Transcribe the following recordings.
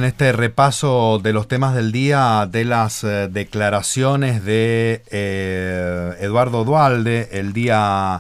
este repaso de los temas del día de las declaraciones de Eduardo Duhalde el día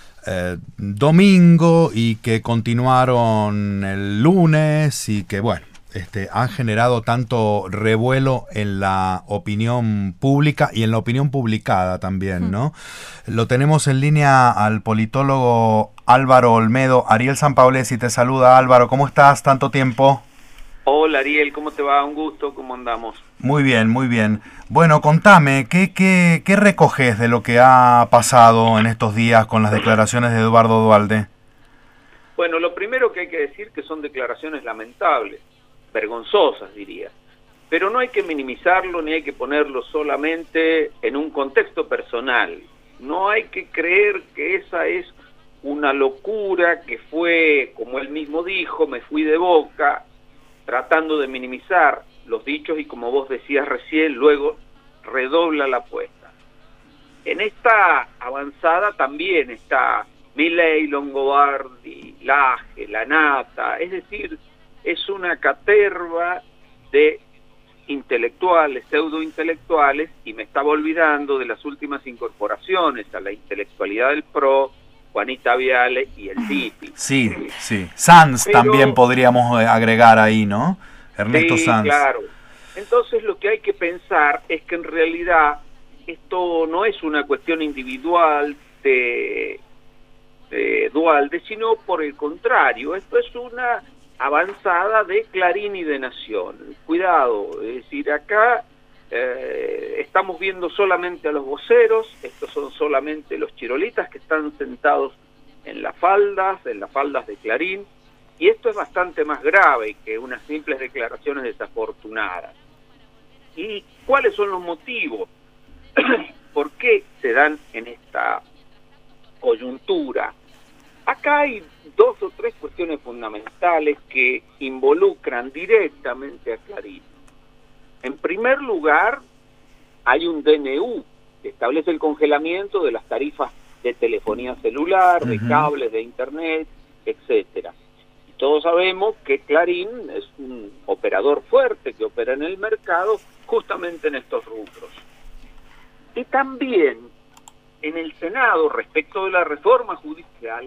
domingo y que continuaron el lunes y que, bueno, han generado tanto revuelo en la opinión pública y en la opinión publicada también, ¿no? Lo tenemos en línea al politólogo Álvaro Olmedo. Ariel Sampaolesi te saluda. Álvaro, ¿cómo estás? ¿Tanto tiempo? Hola Ariel, ¿cómo te va? Un gusto, ¿cómo andamos? Muy bien, muy bien. Bueno, contame, ¿qué recoges de lo que ha pasado en estos días con las declaraciones de Eduardo Duhalde? Bueno, lo primero que hay que decir que son declaraciones lamentables, vergonzosas diría, pero no hay que minimizarlo ni hay que ponerlo solamente en un contexto personal. No hay que creer que esa es una locura que fue, como él mismo dijo, me fui de boca, tratando de minimizar los dichos y como vos decías recién, luego redobla la apuesta. En esta avanzada también está Milei, Longobardi, Laje, Lanata, es decir, es una caterva de intelectuales, pseudointelectuales, y me estaba olvidando de las últimas incorporaciones a la intelectualidad del PRO, Juanita Viale y el Pipi. Sí, sí. Sanz también podríamos agregar ahí, ¿no? Ernesto Sanz. Claro. Entonces lo que hay que pensar es que en realidad esto no es una cuestión individual de Duhalde, sino por el contrario, esto es una avanzada de Clarín y de Nación. Cuidado, es decir, acá estamos viendo solamente a los voceros, estos son solamente los chirolitas que están sentados en las faldas de Clarín, y esto es bastante más grave que unas simples declaraciones desafortunadas. ¿Y cuáles son los motivos? ¿Por qué se dan en esta coyuntura? Acá hay dos o tres cuestiones fundamentales que involucran directamente a Clarín. En primer lugar, hay un DNU que establece el congelamiento de las tarifas de telefonía celular, de cables, de internet, etcétera. Y todos sabemos que Clarín es un operador fuerte que opera en el mercado justamente en estos rubros. Y también en el Senado, respecto de la reforma judicial,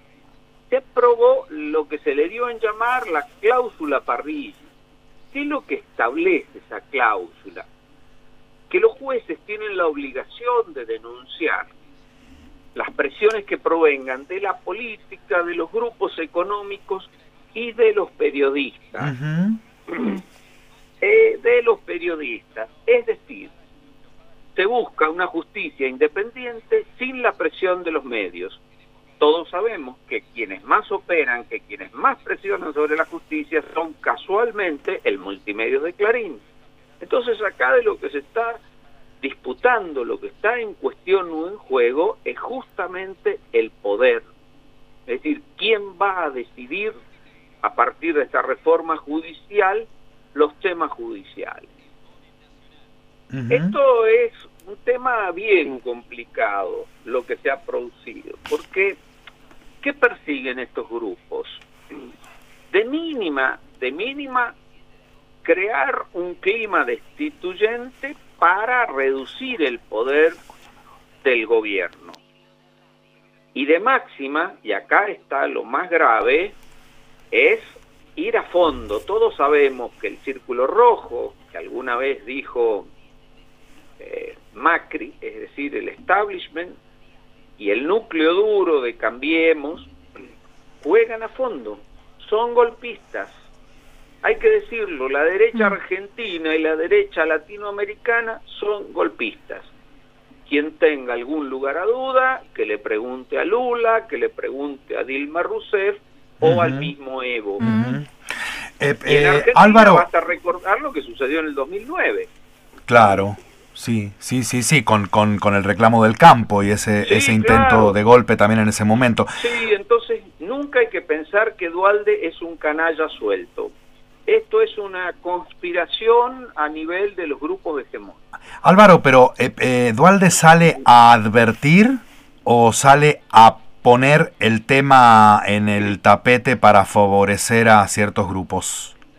se aprobó lo que se le dio en llamar la cláusula parrilla. ¿Qué es lo que establece esa cláusula? Que los jueces tienen la obligación de denunciar las presiones que provengan de la política, de los grupos económicos y de los periodistas. De los periodistas. Es decir, se busca una justicia independiente sin la presión de los medios. Todos sabemos que quienes más operan, que quienes más presionan sobre la justicia son casualmente el multimedio de Clarín. Entonces acá de lo que se está disputando, lo que está en cuestión o en juego es justamente el poder. Es decir, ¿quién va a decidir a partir de esta reforma judicial los temas judiciales? Esto es un tema bien complicado, lo que se ha producido, porque ¿qué persiguen estos grupos? De mínima, crear un clima destituyente para reducir el poder del gobierno. Y de máxima, y acá está lo más grave, es ir a fondo. Todos sabemos que el círculo rojo, que alguna vez dijo Macri, es decir, el establishment, y el núcleo duro de Cambiemos, juegan a fondo, son golpistas. Hay que decirlo, la derecha argentina y la derecha latinoamericana son golpistas. Quien tenga algún lugar a duda, que le pregunte a Lula, que le pregunte a Dilma Rousseff o al mismo Evo. Y en Argentina Álvaro, basta recordar lo que sucedió en el 2009. Claro. Sí, con el reclamo del campo y ese intento de golpe también en ese momento. Sí, entonces nunca hay que pensar que Duhalde es un canalla suelto. Esto es una conspiración a nivel de los grupos hegemónicos. Álvaro, pero ¿Duhalde sale a advertir o sale a poner el tema en el tapete para favorecer a ciertos grupos?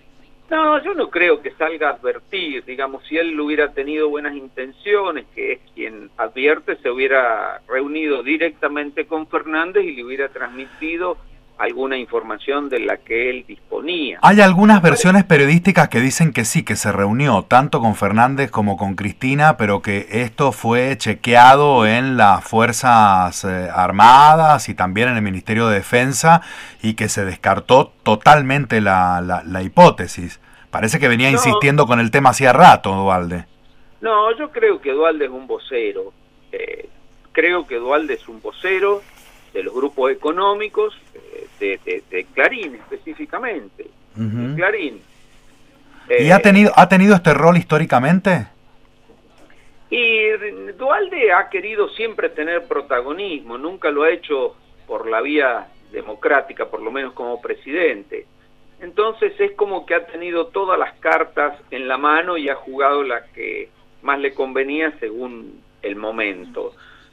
No, yo no creo que salga a advertir, digamos, si él hubiera tenido buenas intenciones, que es quien advierte, se hubiera reunido directamente con Fernández y le hubiera transmitido alguna información de la que él disponía. Hay algunas versiones periodísticas que dicen que sí, que se reunió tanto con Fernández como con Cristina, pero que esto fue chequeado en las Fuerzas Armadas y también en el Ministerio de Defensa y que se descartó totalmente la hipótesis. Parece que venía insistiendo con el tema hacía rato, Duhalde. No, yo creo que Duhalde es un vocero. Creo que Duhalde es un vocero de los grupos económicos, de Clarín específicamente, de Clarín. ¿Y ha tenido este rol históricamente? Y Duhalde ha querido siempre tener protagonismo, nunca lo ha hecho por la vía democrática, por lo menos como presidente. Entonces es como que ha tenido todas las cartas en la mano y ha jugado la que más le convenía según el momento.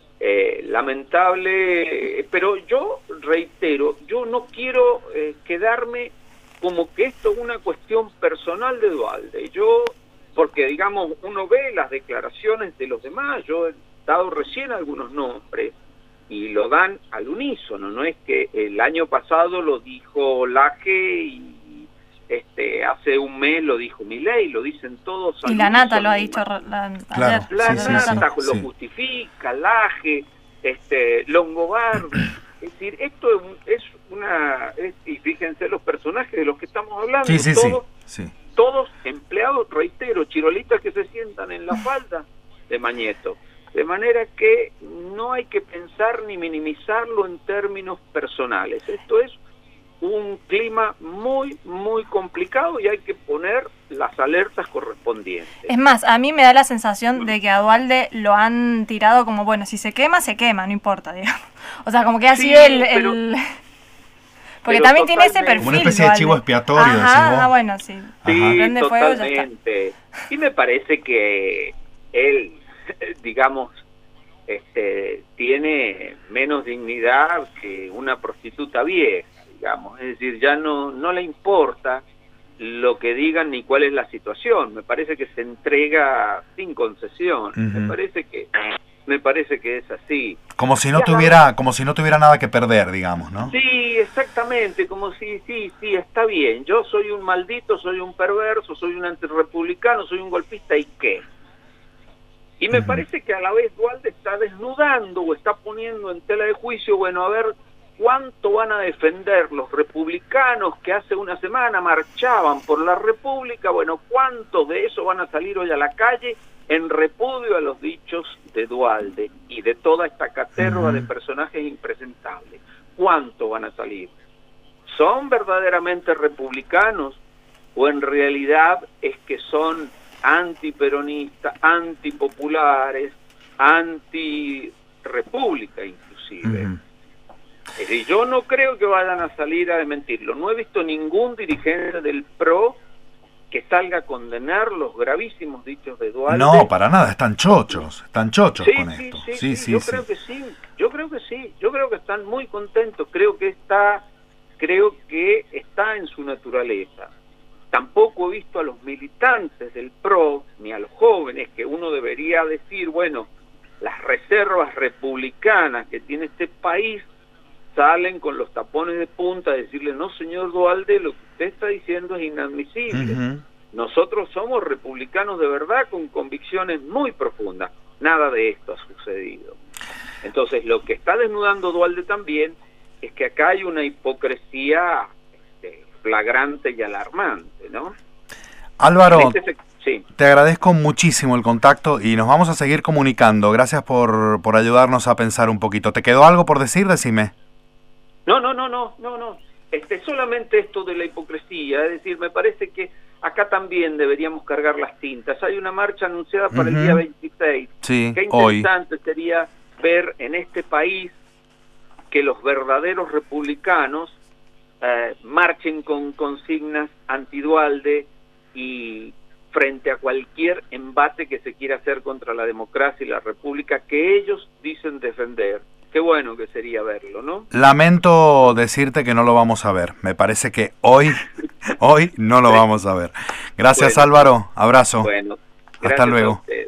Lamentable, pero yo reitero, yo no quiero quedarme como que esto es una cuestión personal de Duhalde. Porque digamos, uno ve las declaraciones de los demás, yo he dado recién algunos nombres y lo dan al unísono, no es que el año pasado lo dijo Laje y hace un mes lo dijo Milei, lo dicen todos. Y la Nata lo ha dicho. Claro, la Nata lo justifica, Laje, Longobardi. Es decir, esto es y fíjense los personajes de los que estamos hablando, todos empleados, reitero, chirolitas que se sientan en la falda de Mañeto. De manera que no hay que pensar ni minimizarlo en términos personales. Esto es un clima muy, muy complicado y hay que poner las alertas correspondientes. Es más, a mí me da la sensación de que a Duhalde lo han tirado como, bueno, si se quema, no importa, digamos. O sea, como que ha sido porque también tiene ese perfil. Como una especie de chivo expiatorio. Ajá, bueno, sí. Sí, totalmente. Y me parece que él, digamos, tiene menos dignidad que una prostituta vieja, digamos, es decir, ya no le importa lo que digan ni cuál es la situación. Me parece que se entrega sin concesión. Me parece que es así. Como si no tuviera nada que perder, digamos, ¿no? Sí, exactamente, como si sí, está bien. Yo soy un maldito, soy un perverso, soy un antirrepublicano, soy un golpista, ¿y qué? Y me parece que a la vez Duhalde está desnudando o está poniendo en tela de juicio, bueno, a ver cuánto van a defender los republicanos que hace una semana marchaban por la República, bueno, cuántos de esos van a salir hoy a la calle en repudio a los dichos de Duhalde y de toda esta caterva de personajes impresentables. ¿Cuánto van a salir? ¿Son verdaderamente republicanos o en realidad es que son antiperonistas, antipopulares, antirepública inclusive? Y yo no creo que vayan a salir a desmentirlo. No he visto ningún dirigente del PRO que salga a condenar los gravísimos dichos de Duhalde. No, para nada, están chochos con esto. Yo creo que sí, yo creo que están muy contentos, creo que está en su naturaleza. Tampoco he visto a los militantes del PRO, ni a los jóvenes, que uno debería decir, bueno, las reservas republicanas que tiene este país salen con los tapones de punta a decirle, no señor Duhalde, lo que usted está diciendo es inadmisible. Nosotros somos republicanos de verdad con convicciones muy profundas. Nada de esto ha sucedido. Entonces lo que está desnudando Duhalde también es que acá hay una hipocresía flagrante y alarmante, ¿no? Álvaro, te agradezco muchísimo el contacto y nos vamos a seguir comunicando. Gracias por ayudarnos a pensar un poquito. ¿Te quedó algo por decir? Decime. No. Solamente esto de la hipocresía, es decir, me parece que acá también deberíamos cargar las tintas. Hay una marcha anunciada para el día 26. Sí, qué interesante sería ver en este país que los verdaderos republicanos marchen con consignas anti-Duhalde y frente a cualquier embate que se quiera hacer contra la democracia y la república que ellos dicen defender. qué bueno que sería verlo, ¿no? Lamento decirte que no lo vamos a ver. Me parece que hoy no lo vamos a ver. Gracias, Bueno. Álvaro. Abrazo. Bueno, Hasta gracias a luego. ustedes.